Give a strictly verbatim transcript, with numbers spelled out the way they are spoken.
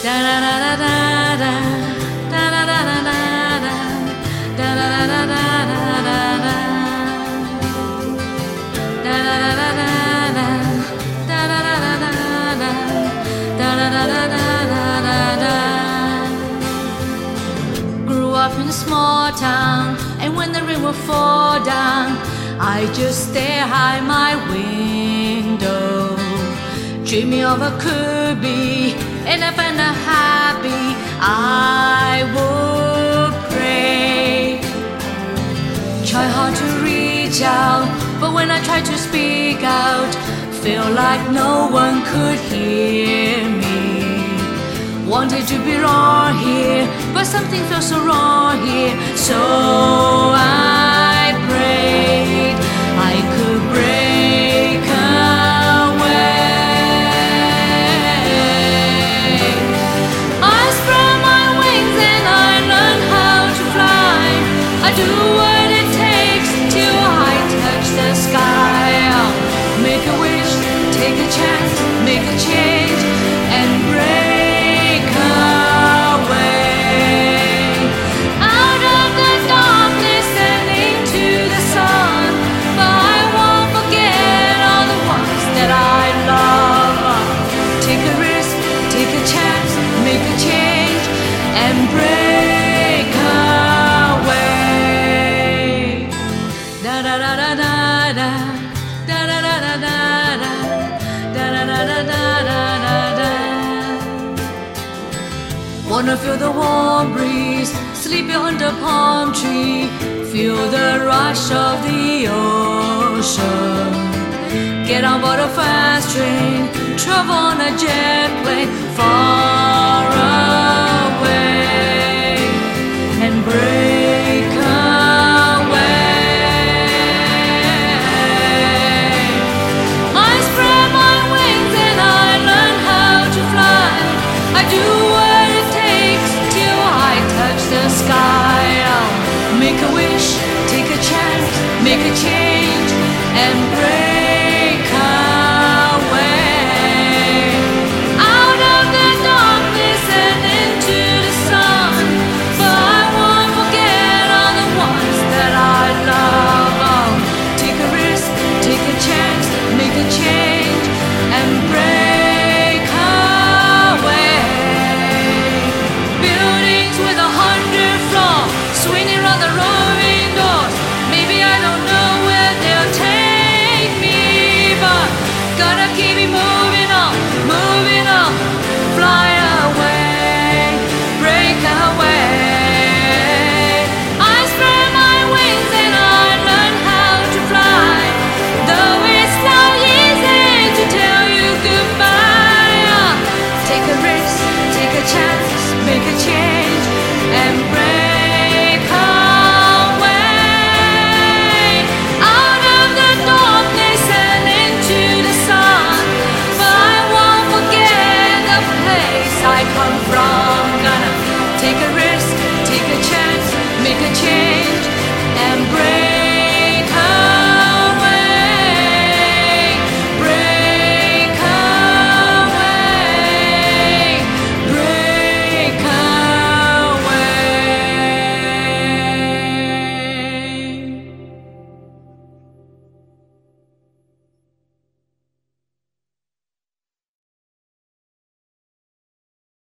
Da da da da da da. Da da da da da da. Da da da da da da da. Da da da da da da. Da da da da da da. Da da da da da da da. Grew up in a small town, and when the rain would fall down, I just stare out my window, dreaming of a could be, and if I'm not happy, I would pray. Try hard to reach out, but when I try to speak out, feel like no one could hear me. Wanted to be wrong here, but something feels so wrong here, so I prayed I could break away. I spread my wings and I learned how to fly. I do what it takes till I touch the sky. I'll make a wish, take a chance, make a change, and break away. Out of the darkness and into the sun, but I won't forget all the ones that I love. Take a risk, take a chance, make a change, and break away. Da da da da da da. Da da da da da da. Da da da da da da da. Wanna feel the warm breeze, sleeping under palm tree, feel the rush of the ocean. Get on board a fast train, travel on a jet plane.